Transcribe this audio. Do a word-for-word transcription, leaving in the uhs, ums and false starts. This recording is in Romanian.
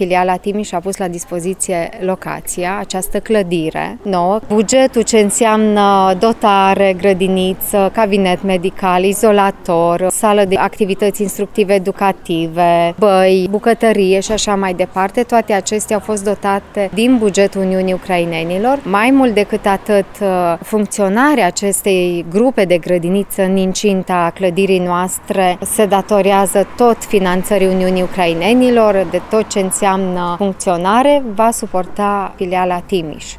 filiala Timiș a pus la dispoziție locația, această clădire nouă. Bugetul ce înseamnă dotare, grădiniță, cabinet medical, izolator, sală de activități instructive educative, băi, bucătărie și așa mai departe, toate acestea au fost dotate din bugetul Uniunii Ucrainenilor. Mai mult decât atât, funcționarea acestei grupe de grădiniță în incinta clădirii noastre se datorează tot finanțării Uniunii Ucrainenilor, de tot ce înseamnă funcționare va suporta filiala Timiș.